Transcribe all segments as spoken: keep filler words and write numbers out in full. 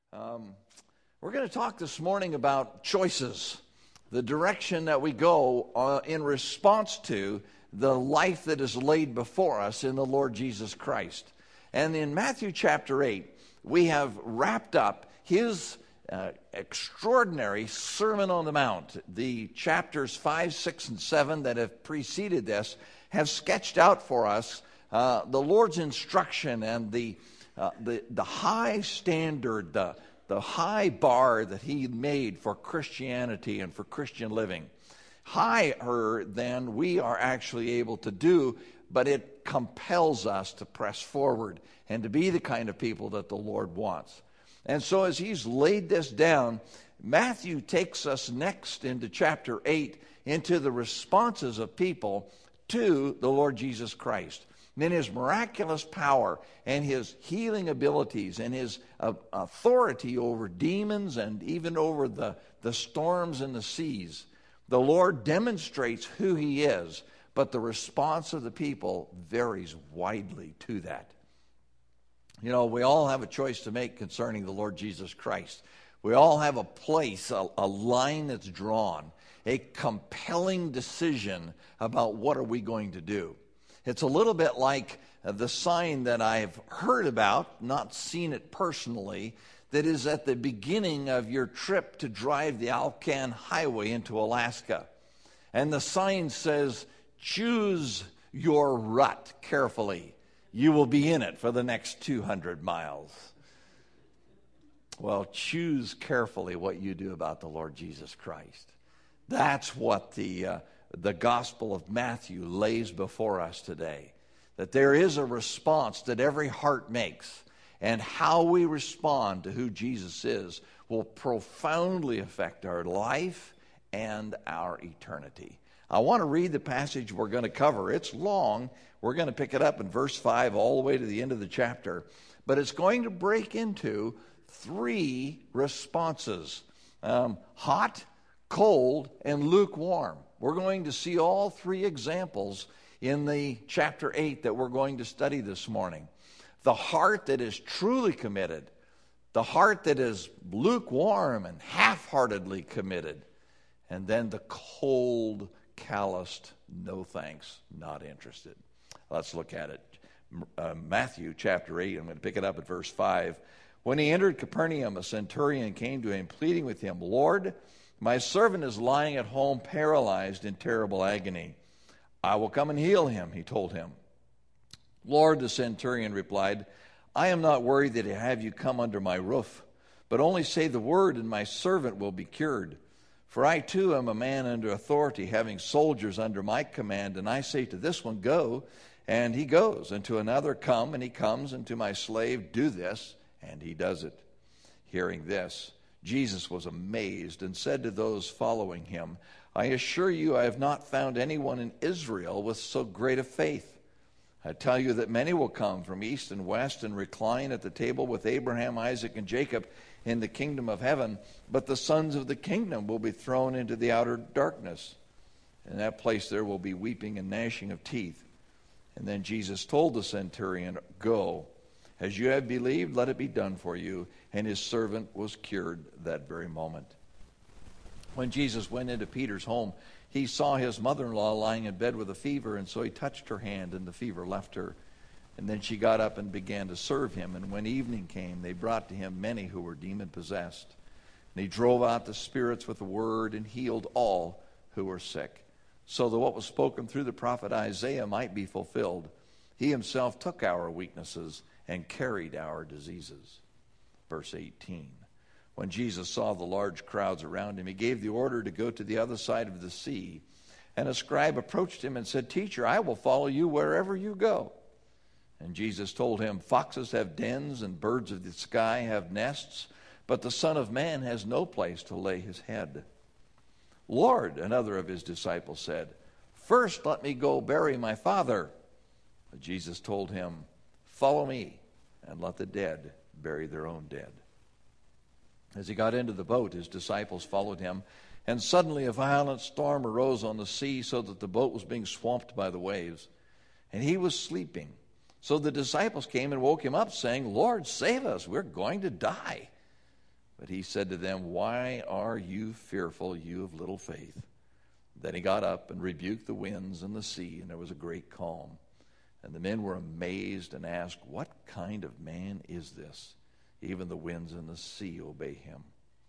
Um, we're going to talk this morning about choices, the direction that we go uh, in response to the life that is laid before us in the Lord Jesus Christ. And in Matthew chapter eight, we have wrapped up his uh, extraordinary Sermon on the Mount. The chapters five, six, and seven that have preceded this have sketched out for us uh, the Lord's instruction and the Uh, the, the high standard, the, the high bar that he made for Christianity and for Christian living. Higher than we are actually able to do, but it compels us to press forward and to be the kind of people that the Lord wants. And so as he's laid this down, Matthew takes us next into chapter eight, into the responses of people to the Lord Jesus Christ. Then his miraculous power and his healing abilities and his uh, authority over demons and even over the, the storms and the seas. The Lord demonstrates who he is, but the response of the people varies widely to that. You know, we all have a choice to make concerning the Lord Jesus Christ. We all have a place, a, a line that's drawn, a compelling decision about what are we going to do. It's a little bit like the sign that I've heard about, not seen it personally, that is at the beginning of your trip to drive the Alcan Highway into Alaska. And the sign says, "Choose your rut carefully. You will be in it for the next two hundred miles. Well, choose carefully what you do about the Lord Jesus Christ. That's what the... Uh, The Gospel of Matthew lays before us today, that there is a response that every heart makes, and how we respond to who Jesus is will profoundly affect our life and our eternity. I want to read the passage we're going to cover. It's long. We're going to pick it up in verse five all the way to the end of the chapter, but it's going to break into three responses: um, hot, cold, and lukewarm. We're going to see all three examples in the chapter eight that we're going to study this morning. The heart that is truly committed, the heart that is lukewarm and half-heartedly committed, and then the cold, calloused, no thanks, not interested. Let's look at it. Uh, Matthew chapter eight, I'm going to pick it up at verse five. When he entered Capernaum, a centurion came to him, pleading with him, "Lord, my servant is lying at home paralyzed in terrible agony. I will come and heal him," he told him. "Lord," the centurion replied, "I am not worried that I have you come under my roof, but only say the word and my servant will be cured. For I too am a man under authority, having soldiers under my command, and I say to this one, 'Go,' and he goes, and to another, 'Come,' and he comes, and to my slave, 'Do this,' and he does it." Hearing this, Jesus was amazed and said to those following him, "I assure you I have not found anyone in Israel with so great a faith. I tell you that many will come from east and west and recline at the table with Abraham, Isaac, and Jacob in the kingdom of heaven, but the sons of the kingdom will be thrown into the outer darkness. In that place there will be weeping and gnashing of teeth." And then Jesus told the centurion, "Go. As you have believed, let it be done for you." And his servant was cured that very moment. When Jesus went into Peter's home, he saw his mother-in-law lying in bed with a fever, and so he touched her hand, and the fever left her. And then she got up and began to serve him. And when evening came, they brought to him many who were demon-possessed. And he drove out the spirits with the word and healed all who were sick, so that what was spoken through the prophet Isaiah might be fulfilled. He himself took our weaknesses and carried our diseases. Verse eighteen. When Jesus saw the large crowds around him, he gave the order to go to the other side of the sea. And a scribe approached him and said, "Teacher, I will follow you wherever you go." And Jesus told him, "Foxes have dens and birds of the sky have nests, but the Son of Man has no place to lay his head." "Lord," another of his disciples said, "first let me go bury my father." But Jesus told him, "Follow me, and let the dead bury their own dead." As he got into the boat, his disciples followed him, and suddenly a violent storm arose on the sea, so that the boat was being swamped by the waves. And he was sleeping. So the disciples came and woke him up, saying, "Lord, save us, we're going to die." But he said to them, why are you fearful, you of little faith? Then he got up and rebuked the winds and the sea, and there was a great calm. And the men were amazed and asked, what kind of man is this? Even the winds and the sea obey him.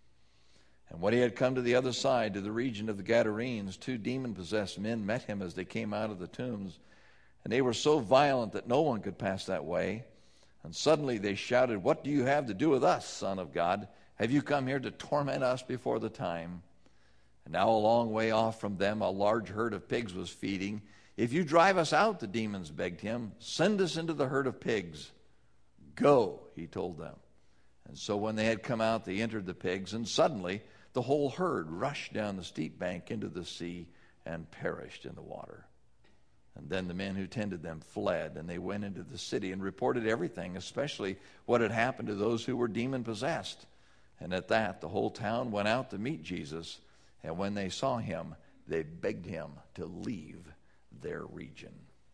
And when he had come to the other side, to the region of the Gadarenes, two demon-possessed men met him as they came out of the tombs. And they were so violent that no one could pass that way. And suddenly they shouted, what do you have to do with us, Son of God? Have you come here to torment us before the time? And now a long way off from them, a large herd of pigs was feeding. If you drive us out, the demons begged him, send us into the herd of pigs. Go, he told them. And so when they had come out, they entered the pigs, and suddenly the whole herd rushed down the steep bank into the sea and perished in the water. And then the men who tended them fled, and they went into the city and reported everything, especially what had happened to those who were demon-possessed. And at that, the whole town went out to meet Jesus, and when they saw him, they begged him to leave their region.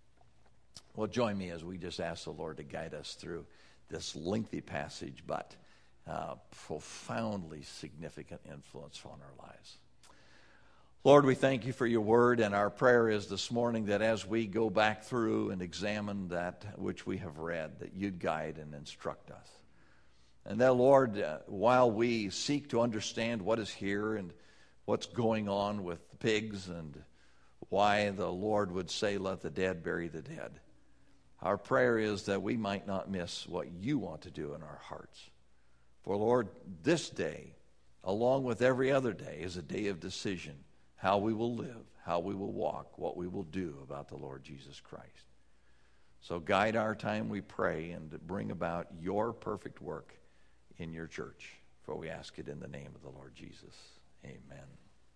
Well, join me as we just ask the Lord to guide us through this lengthy passage, but uh, profoundly significant influence on our lives. Lord, we thank you for your word, and our prayer is this morning that as we go back through and examine that which we have read, that you'd guide and instruct us. And that, Lord, uh, while we seek to understand what is here and what's going on with the pigs and why the Lord would say, let the dead bury the dead, our prayer is that we might not miss what you want to do in our hearts. For, Lord, this day, along with every other day, is a day of decision, how we will live, how we will walk, what we will do about the Lord Jesus Christ. So guide our time, we pray, and bring about your perfect work in your church. For we ask it in the name of the Lord Jesus. Amen.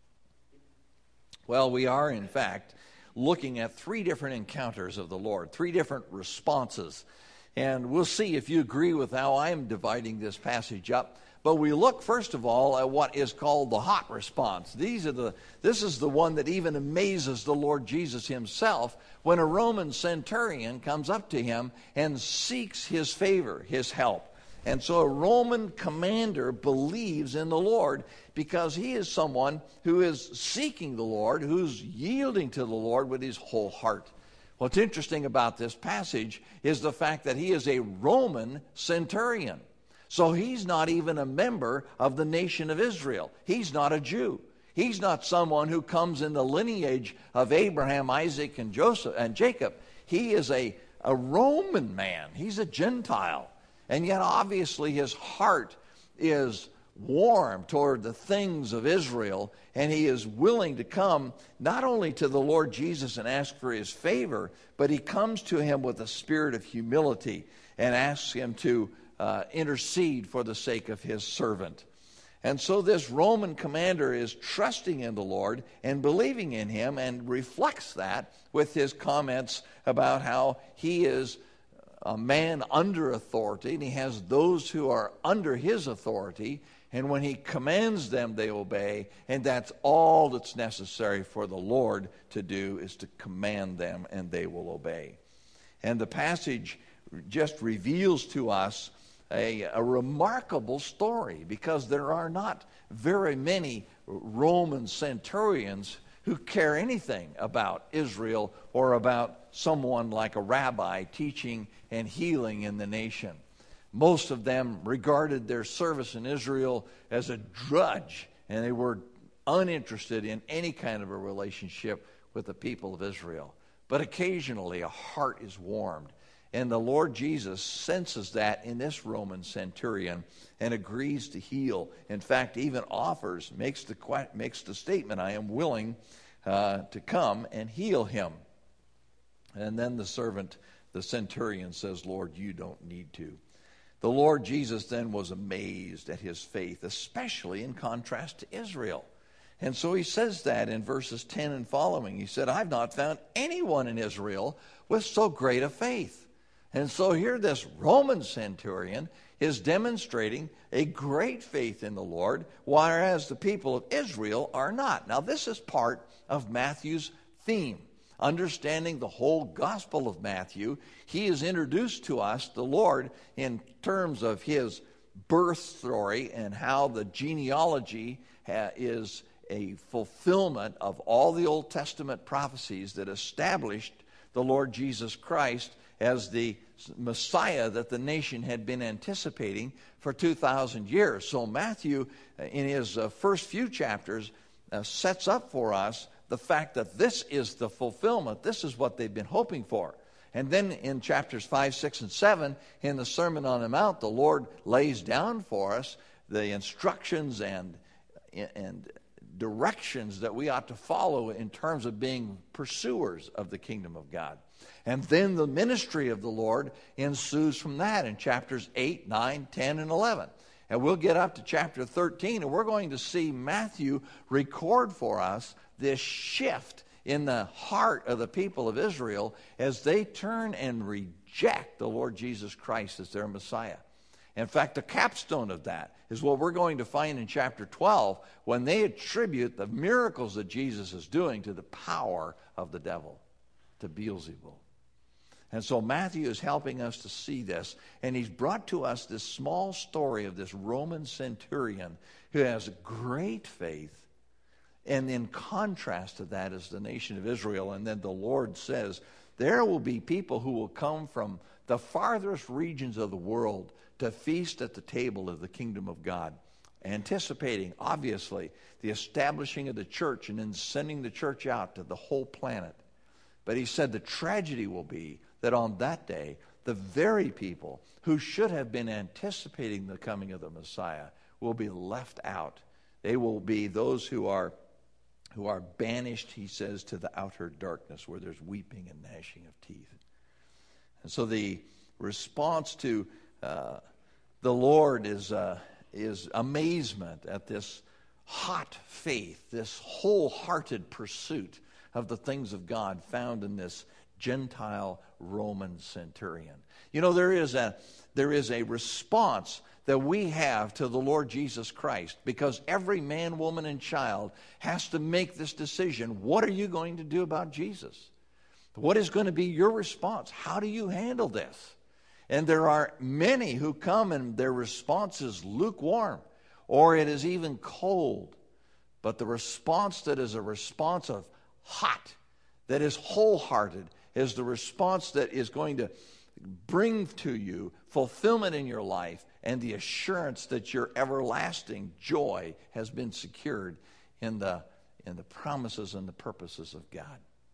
Well, we are, in fact, looking at three different encounters of the Lord, three different responses. And we'll see if you agree with how I'm dividing this passage up. But we look, first of all, at what is called the hot response. These are the. This is the one that even amazes the Lord Jesus himself when a Roman centurion comes up to him and seeks his favor, his help. And so a Roman commander believes in the Lord because he is someone who is seeking the Lord, who's yielding to the Lord with his whole heart. What's interesting about this passage is the fact that he is a Roman centurion. So he's not even a member of the nation of Israel. He's not a Jew. He's not someone who comes in the lineage of Abraham, Isaac, and Joseph and Jacob. He is a, a Roman man. He's a Gentile. And yet, obviously, his heart is warm toward the things of Israel, and he is willing to come not only to the Lord Jesus and ask for his favor, but he comes to him with a spirit of humility and asks him to uh, intercede for the sake of his servant. And so this Roman commander is trusting in the Lord and believing in him, and reflects that with his comments about how he is a man under authority, and he has those who are under his authority, and when he commands them, they obey, and that's all that's necessary for the Lord to do, is to command them, and they will obey. And the passage just reveals to us a, a remarkable story, because there are not very many Roman centurions who care anything about Israel or about someone like a rabbi teaching and healing in the nation. Most of them regarded their service in Israel as a drudge, and they were uninterested in any kind of a relationship with the people of Israel. But occasionally a heart is warmed, and the Lord Jesus senses that in this Roman centurion and agrees to heal. In fact, even offers, makes the, makes the statement, I am willing uh, to come and heal him. And then the servant, the centurion, says, Lord, you don't need to. The Lord Jesus then was amazed at his faith, especially in contrast to Israel. And so he says that in verses ten and following. He said, I've not found anyone in Israel with so great a faith. And so here this Roman centurion is demonstrating a great faith in the Lord, whereas the people of Israel are not. Now, this is part of Matthew's theme. Understanding the whole Gospel of Matthew, he has introduced to us the Lord in terms of his birth story and how the genealogy ha- is a fulfillment of all the Old Testament prophecies that established the Lord Jesus Christ as the Messiah that the nation had been anticipating for two thousand years. So Matthew, in his uh, first few chapters, uh, sets up for us the fact that this is the fulfillment. This is what they've been hoping for. And then in chapters five, six, and seven, in the Sermon on the Mount, the Lord lays down for us the instructions and, and directions that we ought to follow in terms of being pursuers of the kingdom of God. And then the ministry of the Lord ensues from that in chapters eight, nine, ten, and eleven. And we'll get up to chapter thirteen, and we're going to see Matthew record for us this shift in the heart of the people of Israel as they turn and reject the Lord Jesus Christ as their Messiah. In fact, the capstone of that is what we're going to find in chapter twelve when they attribute the miracles that Jesus is doing to the power of the devil, to Beelzebul. And so Matthew is helping us to see this, and he's brought to us this small story of this Roman centurion who has great faith. And in contrast to that is the nation of Israel. And then the Lord says, there will be people who will come from the farthest regions of the world to feast at the table of the kingdom of God, anticipating, obviously, the establishing of the church and then sending the church out to the whole planet. But he said the tragedy will be that on that day, the very people who should have been anticipating the coming of the Messiah will be left out. They will be those who are who are banished, he says, to the outer darkness where there's weeping and gnashing of teeth. And so the response to uh, the Lord is, uh, is amazement at this hot faith, this wholehearted pursuit of the things of God found in this Gentile Roman centurion. You know, there is a there is a response that we have to the Lord Jesus Christ, because every man, woman, and child has to make this decision. What are you going to do about Jesus? What is going to be your response? How do you handle this? And there are many who come and their response is lukewarm, or it is even cold. But the response that is a response of hot, that is wholehearted, is the response that is going to bring to you fulfillment in your life and the assurance that your everlasting joy has been secured in the, in the promises and the purposes of God.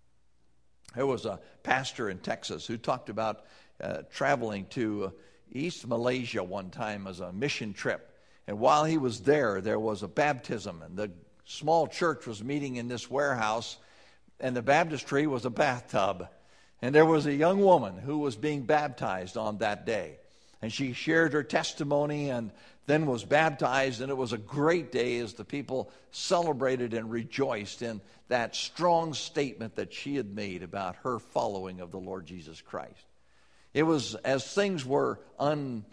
There was a pastor in Texas who talked about uh, traveling to uh, East Malaysia one time as a mission trip. And while he was there, there was a baptism, and the small church was meeting in this warehouse, and the baptistry was a bathtub. And there was a young woman who was being baptized on that day. And she shared her testimony and then was baptized. And it was a great day as the people celebrated and rejoiced in that strong statement that she had made about her following of the Lord Jesus Christ. It was as things were unpacking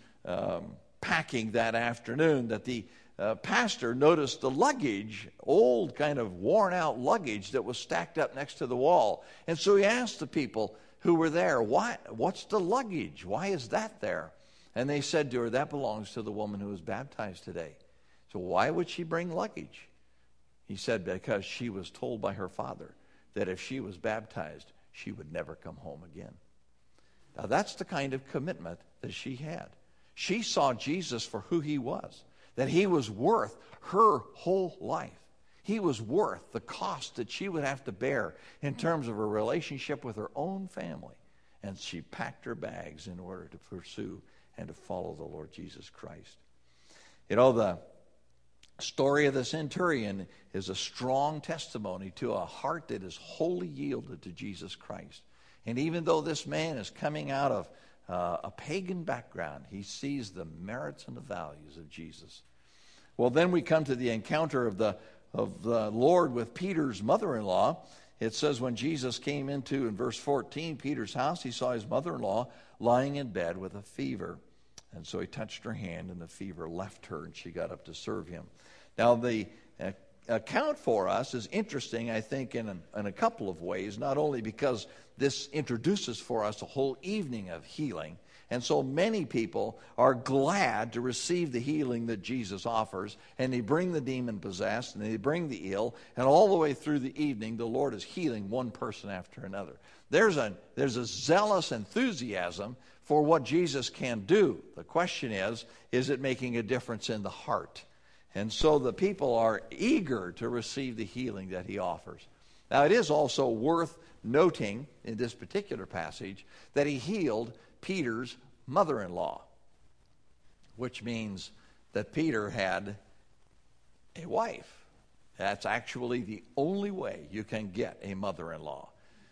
um, that afternoon that the uh, pastor noticed the luggage, old kind of worn out luggage that was stacked up next to the wall. And so he asked the people who were there, Why, what's the luggage? Why is that there? And they said to her, that belongs to the woman who was baptized today. So why would she bring luggage? He said, because she was told by her father that if she was baptized, she would never come home again. Now that's the kind of commitment that she had. She saw Jesus for who he was, that he was worth her whole life. He was worth the cost that she would have to bear in terms of her relationship with her own family. And she packed her bags in order to pursue and to follow the Lord Jesus Christ. You know, the story of the centurion is a strong testimony to a heart that is wholly yielded to Jesus Christ. And even though this man is coming out of uh, a pagan background, he sees the merits and the values of Jesus. Well, then we come to the encounter of the of the Lord with Peter's mother-in-law. It says when Jesus came into, in verse fourteen, Peter's house, he saw his mother-in-law lying in bed with a fever. And so he touched her hand, and the fever left her, and she got up to serve him. Now, the uh, account for us is interesting, I think, in a, in a couple of ways, not only because this introduces for us a whole evening of healing, And so many people are glad to receive the healing that Jesus offers, and they bring the demon-possessed, and they bring the ill, and all the way through the evening, the Lord is healing one person after another. There's a, there's a zealous enthusiasm for what Jesus can do. The question is, is it making a difference in the heart? And so the people are eager to receive the healing that he offers. Now, it is also worth noting in this particular passage that he healed Peter's mother-in-law, which means that Peter had a wife. That's actually the only way you can get a mother-in-law,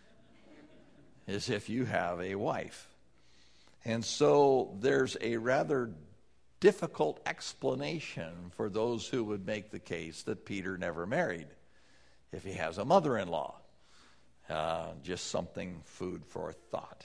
is if you have a wife. And so there's a rather difficult explanation for those who would make the case that Peter never married if he has a mother-in-law. Uh, just something food for thought.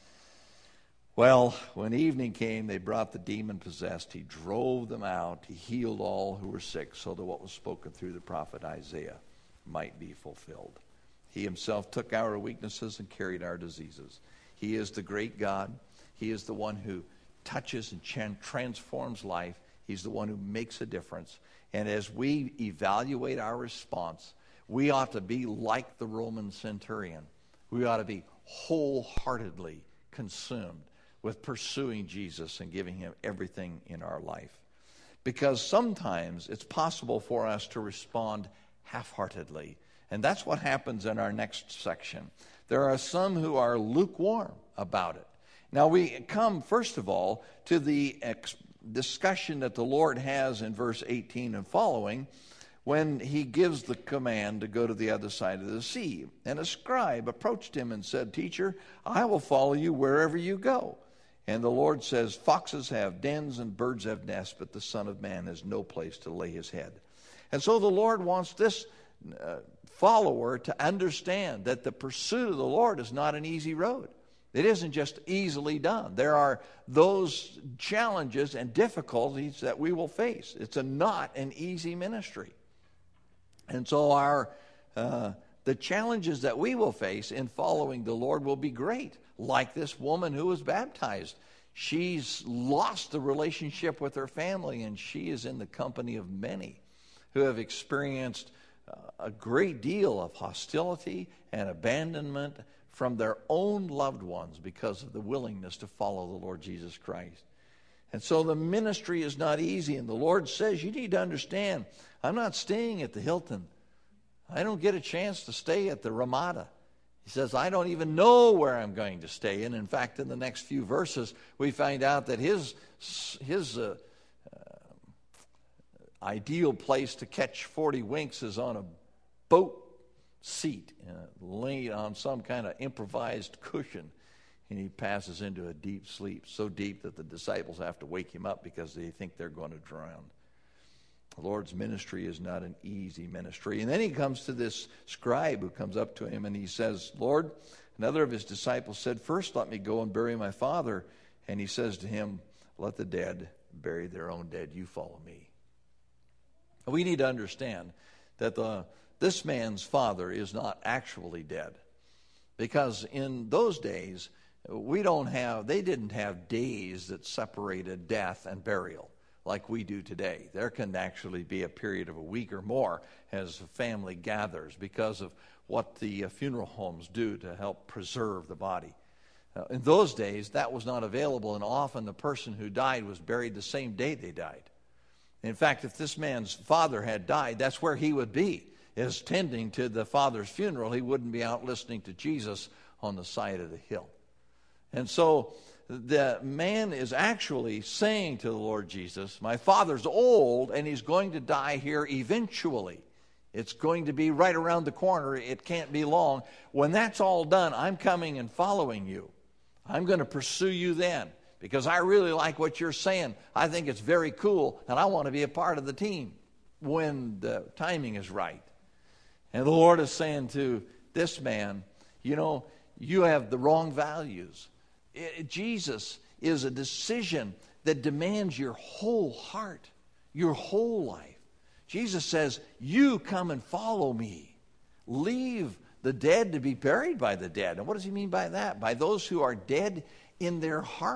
Well, when evening came, they brought the demon-possessed. He drove them out. He healed all who were sick, so that what was spoken through the prophet Isaiah might be fulfilled. He himself took our weaknesses and carried our diseases. He is the great God. He is the one who touches and transforms life. He's the one who makes a difference. And as we evaluate our response, we ought to be like the Roman centurion. We ought to be wholeheartedly consumed with pursuing Jesus and giving him everything in our life. Because sometimes it's possible for us to respond half-heartedly. And that's what happens in our next section. There are some who are lukewarm about it. Now we come, first of all, to the ex- discussion that the Lord has in verse eighteen and following, when he gives the command to go to the other side of the sea. And a scribe approached him and said, "Teacher, I will follow you wherever you go." And the Lord says, "Foxes have dens and birds have nests, but the Son of Man has no place to lay his head." And so the Lord wants this uh, follower to understand that the pursuit of the Lord is not an easy road. It isn't just easily done. There are those challenges and difficulties that we will face. It's a, not an easy ministry. And so our uh, the challenges that we will face in following the Lord will be great. Like this woman who was baptized. She's lost the relationship with her family, and she is in the company of many who have experienced uh, a great deal of hostility and abandonment from their own loved ones because of the willingness to follow the Lord Jesus Christ. And so the ministry is not easy, and the Lord says, you need to understand, I'm not staying at the Hilton. I don't get a chance to stay at the Ramada. He says, I don't even know where I'm going to stay. And in fact, in the next few verses, we find out that his, his uh, uh, ideal place to catch forty winks is on a boat seat, uh, laid on some kind of improvised cushion. And he passes into a deep sleep, so deep that the disciples have to wake him up because they think they're going to drown. The Lord's ministry is not an easy ministry. And then he comes to this scribe who comes up to him and he says, Lord, another of his disciples said, first let me go and bury my father. And he says to him, let the dead bury their own dead. You follow me. We need to understand that the, this man's father is not actually dead. Because in those days, we don't have, they didn't have days that separated death and burial like we do today. There can actually be a period of a week or more as a family gathers because of what the funeral homes do to help preserve the body. Uh, in those days, that was not available, and often the person who died was buried the same day they died. In fact, if this man's father had died, that's where he would be, is tending to the father's funeral. He wouldn't be out listening to Jesus on the side of the hill. And so the man is actually saying to the Lord Jesus, my father's old and he's going to die here eventually. It's going to be right around the corner. It can't be long. When that's all done, I'm coming and following you. I'm going to pursue you then because I really like what you're saying. I think it's very cool and I want to be a part of the team when the timing is right. And the Lord is saying to this man, you know, you have the wrong values. It, Jesus is a decision that demands your whole heart, your whole life. Jesus says, you come and follow me. Leave the dead to be buried by the dead. And what does he mean by that? By those who are dead in their heart.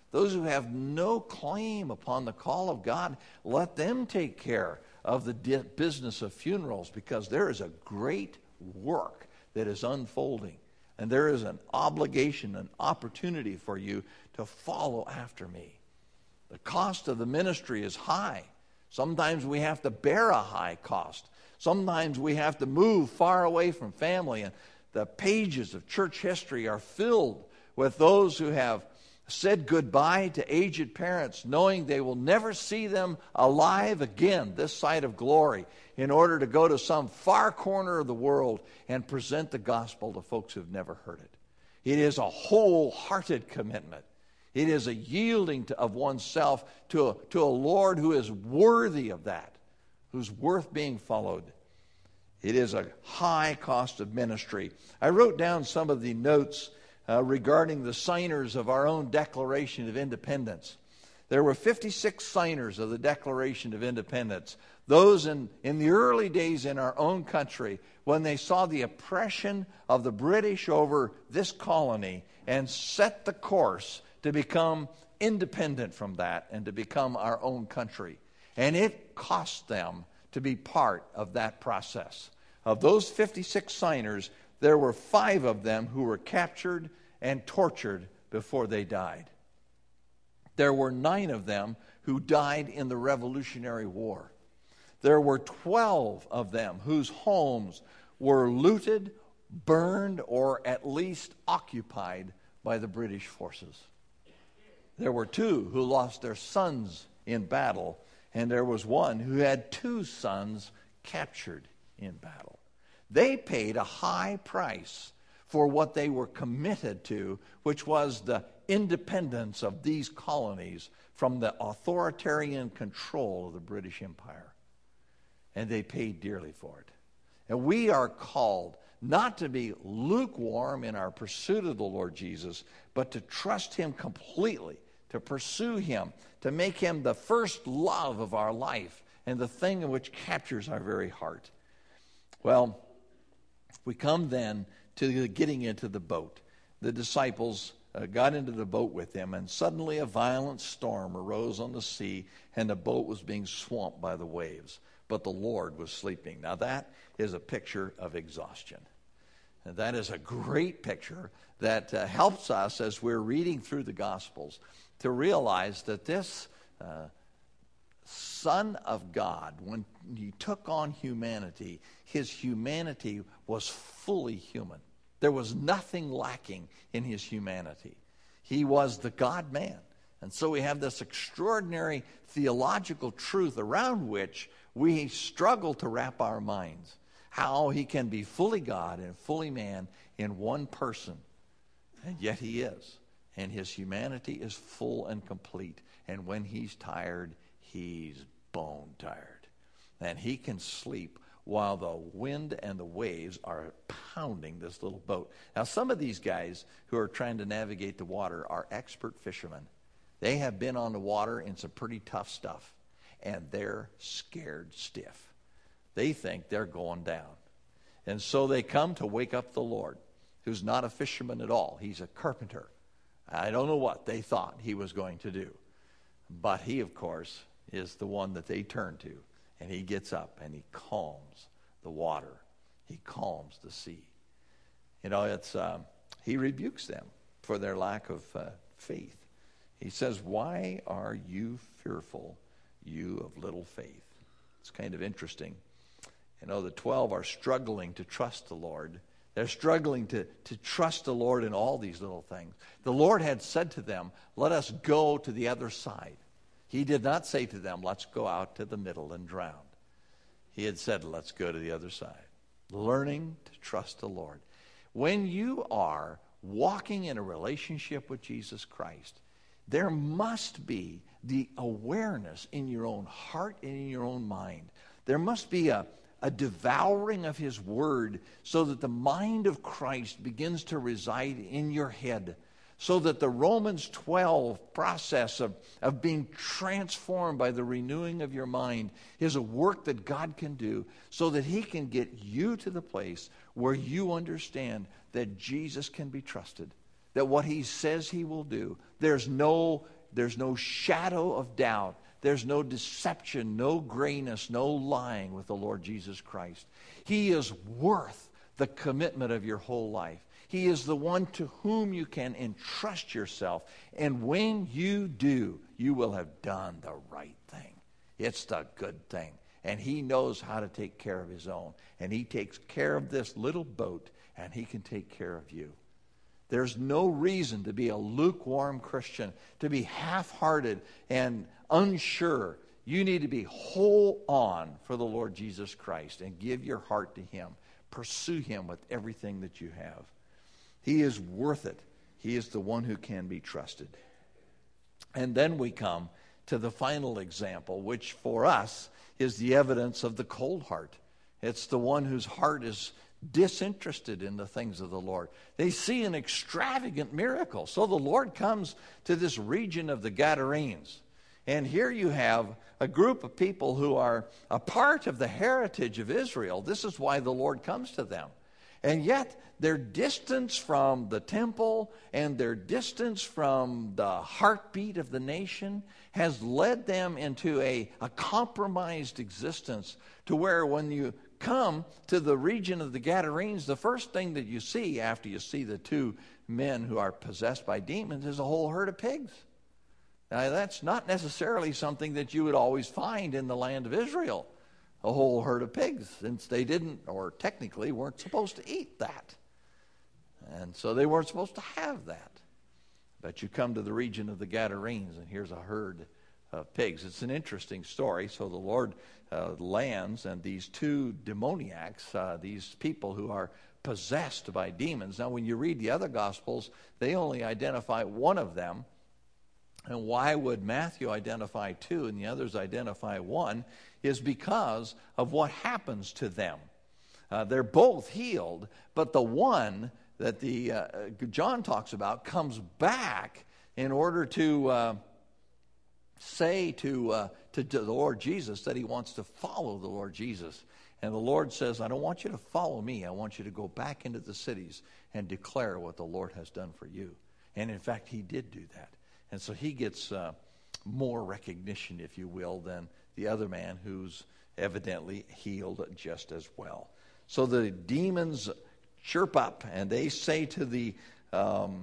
those who have no claim upon the call of God, let them take care of the di- business of funerals, because there is a great work that is unfolding. And there is an obligation, an opportunity for you to follow after me. The cost of the ministry is high. Sometimes we have to bear a high cost. Sometimes we have to move far away from family. And the pages of church history are filled with those who have said goodbye to aged parents, knowing they will never see them alive again this side of glory, in order to go to some far corner of the world and present the gospel to folks who've never heard it. It is a wholehearted commitment. It is a yielding to, of oneself to a, to a Lord who is worthy of that, who's worth being followed. It is a high cost of ministry. I wrote down some of the notes uh, regarding the signers of our own Declaration of Independence. There were fifty-six signers of the Declaration of Independence. Those in, in the early days in our own country, when they saw the oppression of the British over this colony and set the course to become independent from that and to become our own country. And it cost them to be part of that process. Of those fifty-six signers, there were five of them who were captured and tortured before they died. There were nine of them who died in the Revolutionary War. There were twelve of them whose homes were looted, burned, or at least occupied by the British forces. There were two who lost their sons in battle, and there was one who had two sons captured in battle. They paid a high price for what they were committed to, which was the independence of these colonies from the authoritarian control of the British Empire. And they paid dearly for it. And we are called not to be lukewarm in our pursuit of the Lord Jesus, but to trust him completely, to pursue him, to make him the first love of our life and the thing which captures our very heart. Well, we come then to the getting into the boat. The disciples uh, got into the boat with him, and suddenly a violent storm arose on the sea, and the boat was being swamped by the waves. But the Lord was sleeping. Now that is a picture of exhaustion. And that is a great picture that uh, helps us as we're reading through the Gospels to realize that this uh, Son of God, when he took on humanity, his humanity was fully human. There was nothing lacking in his humanity. He was the God-man. And so we have this extraordinary theological truth around which we struggle to wrap our minds. How he can be fully God and fully man in one person. And yet he is. And his humanity is full and complete. And when he's tired, he's bone tired. And he can sleep while the wind and the waves are pounding this little boat. Now, some of these guys who are trying to navigate the water are expert fishermen. They have been on the water in some pretty tough stuff, and they're scared stiff. They think they're going down. And so they come to wake up the Lord, who's not a fisherman at all. He's a carpenter. I don't know what they thought he was going to do. But he, of course, is the one that they turn to. And he gets up and he calms the water. He calms the sea. You know, it's um, he rebukes them for their lack of uh, faith. He says, "Why are you fearful, you of little faith?" It's kind of interesting. You know, the twelve are struggling to trust the Lord. They're struggling to, to trust the Lord in all these little things. The Lord had said to them, "Let us go to the other side." He did not say to them, "Let's go out to the middle and drown." He had said, "Let's go to the other side." Learning to trust the Lord. When you are walking in a relationship with Jesus Christ, there must be the awareness in your own heart and in your own mind. There must be a, a devouring of his word so that the mind of Christ begins to reside in your head. So that the Romans twelve process of, of being transformed by the renewing of your mind is a work that God can do so that he can get you to the place where you understand that Jesus can be trusted. That what he says he will do, there's no there's no shadow of doubt. There's no deception, no grayness, no lying with the Lord Jesus Christ. He is worth the commitment of your whole life. He is the one to whom you can entrust yourself. And when you do, you will have done the right thing. It's the good thing. And he knows how to take care of his own. And he takes care of this little boat, and he can take care of you. There's no reason to be a lukewarm Christian, to be half-hearted and unsure. You need to be whole on for the Lord Jesus Christ and give your heart to him. Pursue him with everything that you have. He is worth it. He is the one who can be trusted. And then we come to the final example, which for us is the evidence of the cold heart. It's the one whose heart is disinterested in the things of the Lord. They see an extravagant miracle. So the Lord comes to this region of the Gadarenes. And here you have a group of people who are a part of the heritage of Israel. This is why the Lord comes to them. And yet their distance from the temple and their distance from the heartbeat of the nation has led them into a, a compromised existence, to where when you come to the region of the Gadarenes, the first thing that you see after you see the two men who are possessed by demons is a whole herd of pigs. Now, that's not necessarily something that you would always find in the land of Israel, a whole herd of pigs, since they didn't, or technically weren't supposed to eat that. And so they weren't supposed to have that. But you come to the region of the Gadarenes, and here's a herd of pigs. It's an interesting story. So the Lord uh, lands, and these two demoniacs, uh, these people who are possessed by demons. Now, when you read the other Gospels, they only identify one of them. And why would Matthew identify two and the others identify one? Is because of what happens to them. Uh, they're both healed, but the one that the uh, John talks about comes back in order to uh, say to, uh, to, to the Lord Jesus that he wants to follow the Lord Jesus. And the Lord says, I don't want you to follow me. I want you to go back into the cities and declare what the Lord has done for you. And in fact, he did do that. And so he gets uh, more recognition, if you will, than the other man who's evidently healed just as well. So the demons chirp up, and they say to the um,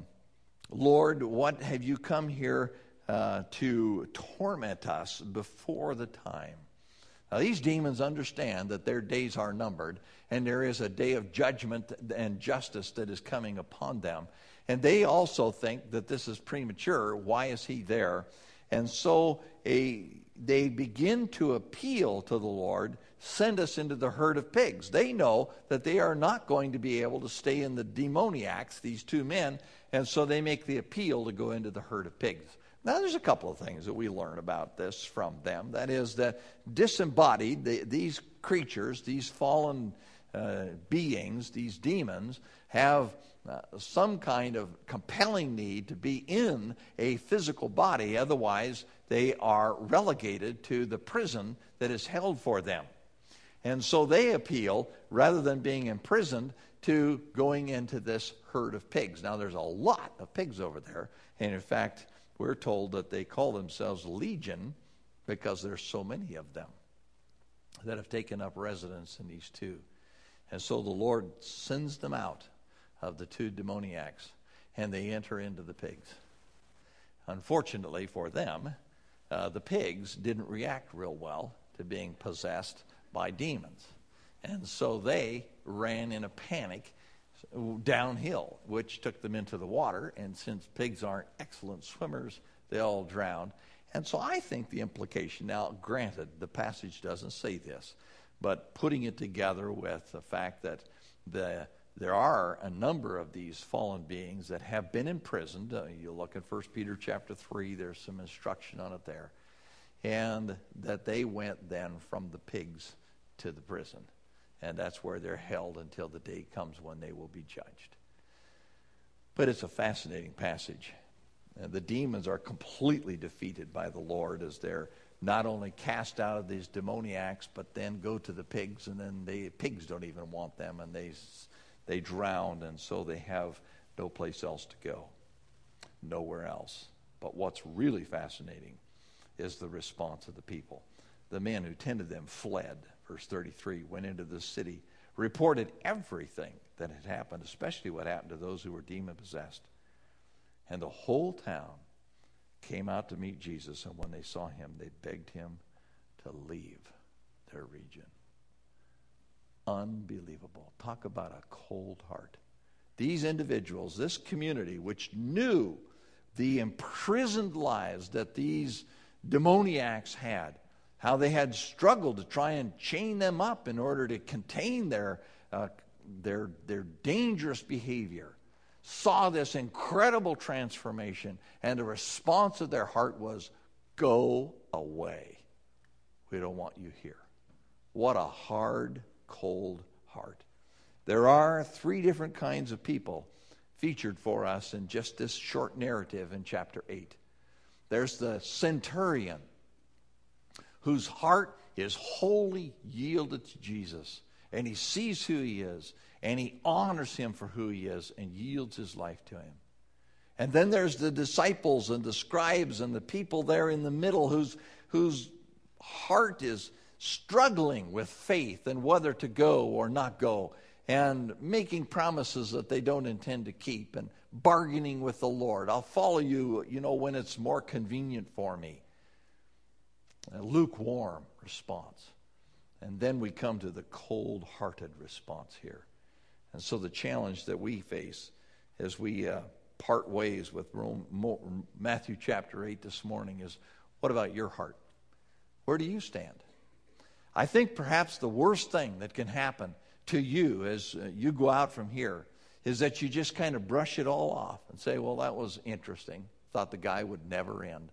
Lord, what have you come here uh, to torment us before the time? Now, these demons understand that their days are numbered, and there is a day of judgment and justice that is coming upon them. And they also think that this is premature. Why is he there? And so a, they begin to appeal to the Lord, send us into the herd of pigs. They know that they are not going to be able to stay in the demoniacs, these two men, and so they make the appeal to go into the herd of pigs. Now, there's a couple of things that we learn about this from them. That is that disembodied, the, these creatures, these fallen uh, beings, these demons, have uh, some kind of compelling need to be in a physical body. Otherwise, they are relegated to the prison that is held for them. And so they appeal, rather than being imprisoned, to going into this herd of pigs. Now, there's a lot of pigs over there. And in fact, we're told that they call themselves Legion because there's so many of them that have taken up residence in these two. And so the Lord sends them out of the two demoniacs, and they enter into the pigs. Unfortunately for them, uh, the pigs didn't react real well to being possessed by demons. And so they ran in a panic downhill, which took them into the water. And since pigs aren't excellent swimmers, they all drowned. And so I think the implication, now granted, the passage doesn't say this, but putting it together with the fact that the there are a number of these fallen beings that have been imprisoned. Uh, you look at First Peter chapter three, there's some instruction on it there. And that they went then from the pigs to the prison. And that's where they're held until the day comes when they will be judged. But it's a fascinating passage. And the demons are completely defeated by the Lord as they're not only cast out of these demoniacs, but then go to the pigs, and then the pigs don't even want them, and they they drown, and so they have no place else to go, nowhere else. But what's really fascinating is the response of the people. The men who tended them fled, verse thirty-three, went into the city, reported everything that had happened, especially what happened to those who were demon-possessed. And the whole town came out to meet Jesus, and when they saw him, they begged him to leave their region. Unbelievable. Talk about a cold heart. These individuals, this community, which knew the imprisoned lives that these demoniacs had, how they had struggled to try and chain them up in order to contain their, uh, their, their dangerous behavior, saw this incredible transformation, and the response of their heart was, go away. We don't want you here. What a hard, cold heart. There are three different kinds of people featured for us in just this short narrative in chapter eight. There's the centurion, whose heart is wholly yielded to Jesus, and he sees who he is, and he honors him for who he is, and yields his life to him. And then there's the disciples and the scribes and the people there in the middle whose, whose heart is struggling with faith and whether to go or not go, and making promises that they don't intend to keep, and bargaining with the Lord. I'll follow you, you know, when it's more convenient for me. A lukewarm response. And then we come to the cold-hearted response here. And so the challenge that we face as we uh, part ways with Rome, Mo, Matthew chapter eight this morning is, what about your heart? Where do you stand? I think perhaps the worst thing that can happen to you as uh, you go out from here is that you just kind of brush it all off and say, well, that was interesting. Thought the guy would never end.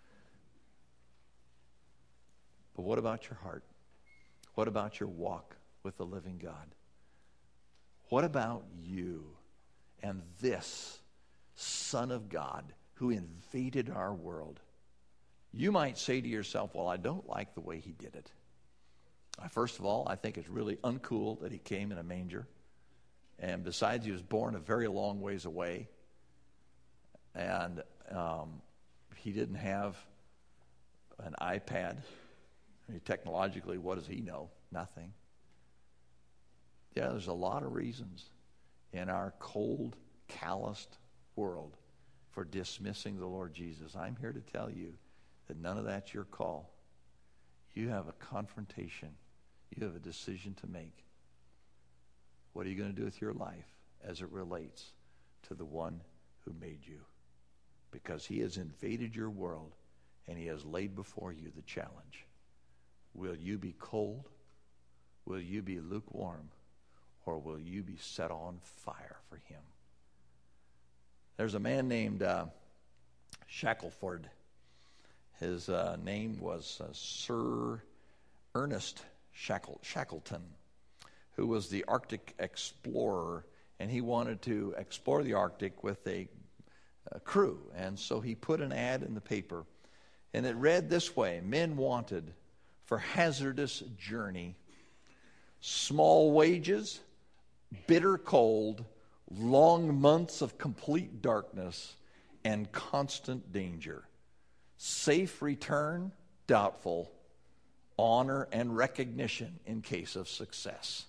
But what about your heart? What about your walk with the living God? What about you and this Son of God who invaded our world? You might say to yourself, well, I don't like the way he did it. First of all, I think it's really uncool that he came in a manger. And besides, he was born a very long ways away. And um, he didn't have an iPad. I mean, technologically, what does he know? Nothing. Yeah, there's a lot of reasons in our cold, calloused world for dismissing the Lord Jesus. I'm here to tell you that none of that's your call. You have a confrontation. You have a decision to make. What are you going to do with your life as it relates to the one who made you? Because he has invaded your world and he has laid before you the challenge. Will you be cold? Will you be lukewarm? Or will you be set on fire for him? There's a man named uh, Shackelford. His uh, name was uh, Sir Ernest Shackle, Shackleton, who was the Arctic explorer, and he wanted to explore the Arctic with a, a crew. And so he put an ad in the paper, and it read this way: men wanted for hazardous journey, small wages, bitter cold, long months of complete darkness, and constant danger. Safe return, doubtful. Honor and recognition in case of success.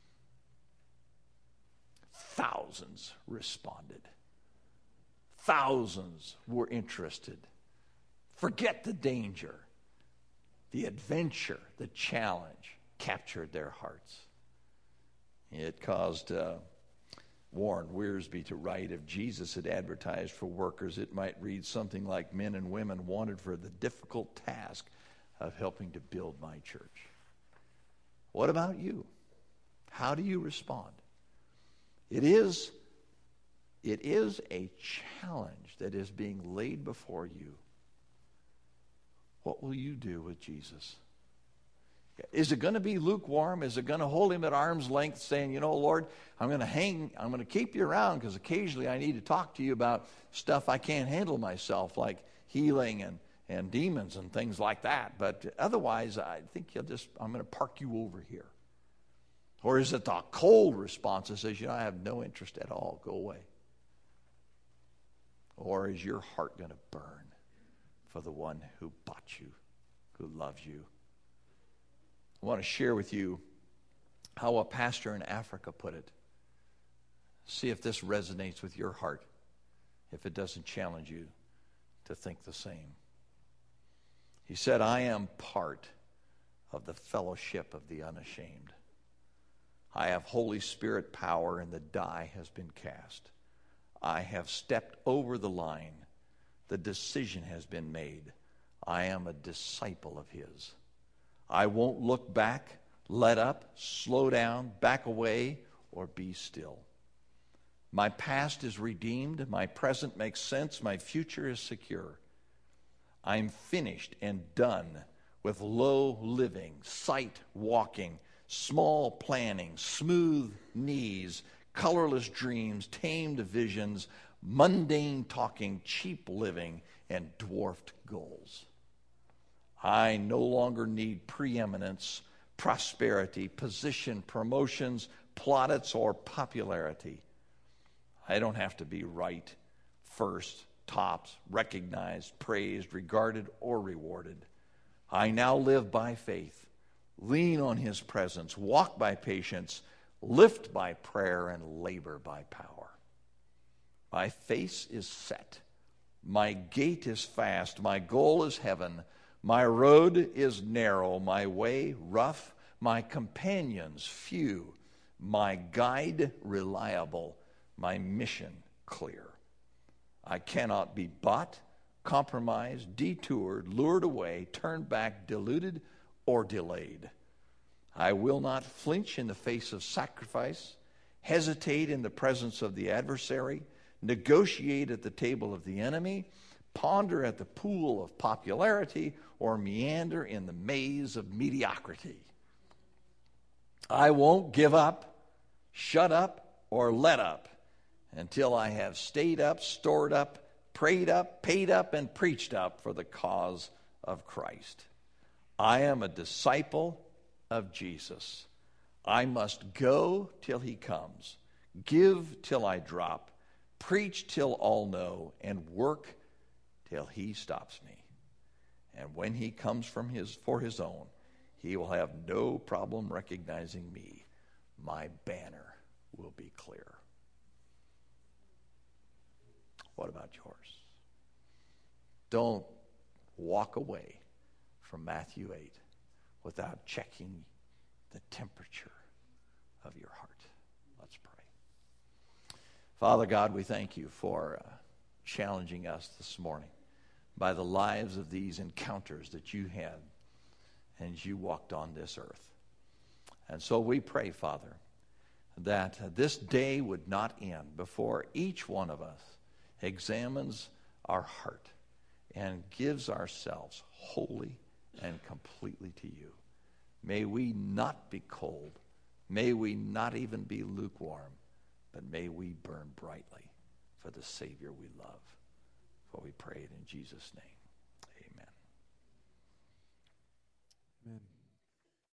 Thousands responded. Thousands were interested. Forget the danger. The adventure, the challenge captured their hearts. It caused uh, Warren Wiersbe to write, if Jesus had advertised for workers, it might read something like, men and women wanted for the difficult task of helping to build my church. What about you? How do you respond? It is, it is a challenge that is being laid before you. What will you do with Jesus? Is it going to be lukewarm? Is it going to hold him at arm's length saying, you know, Lord, I'm going to hang, I'm going to keep you around because occasionally I need to talk to you about stuff I can't handle myself, like healing and and demons and things like that. But otherwise, I think you'll just, I'm going to park you over here. Or is it the cold response that says, you know, I have no interest at all, go away? Or is your heart going to burn for the one who bought you, who loves you? I want to share with you how a pastor in Africa put it. See if this resonates with your heart, if it doesn't challenge you to think the same. He said, I am part of the fellowship of the unashamed. I have Holy Spirit power, and the die has been cast. I have stepped over the line. The decision has been made. I am a disciple of his. I won't look back, let up, slow down, back away, or be still. My past is redeemed. My present makes sense. My future is secure. I'm finished and done with low living, sight walking, small planning, smooth knees, colorless dreams, tamed visions, mundane talking, cheap living, and dwarfed goals. I no longer need preeminence, prosperity, position, promotions, plaudits, or popularity. I don't have to be right, first, tops, recognized, praised, regarded, or rewarded. I now live by faith, lean on his presence, walk by patience, lift by prayer, and labor by power. My face is set. My gate is fast. My goal is heaven. My road is narrow. My way rough. My companions few. My guide reliable. My mission clear. I cannot be bought, compromised, detoured, lured away, turned back, deluded, or delayed. I will not flinch in the face of sacrifice, hesitate in the presence of the adversary, negotiate at the table of the enemy, ponder at the pool of popularity, or meander in the maze of mediocrity. I won't give up, shut up, or let up until I have stayed up, stored up, prayed up, paid up, and preached up for the cause of Christ. I am a disciple of Jesus. I must go till he comes, give till I drop, preach till all know, and work till he stops me. And when he comes from his for his own, he will have no problem recognizing me. My banner will be clear. What about yours? Don't walk away from Matthew eight without checking the temperature of your heart. Let's pray. Father God, we thank you for uh, challenging us this morning by the lives of these encounters that you had as you walked on this earth. And so we pray, Father, that uh, this day would not end before each one of us examines our heart and gives ourselves wholly and completely to you. May we not be cold. May we not even be lukewarm, but may we burn brightly for the Savior we love. For we pray it in Jesus' name. Amen. Amen.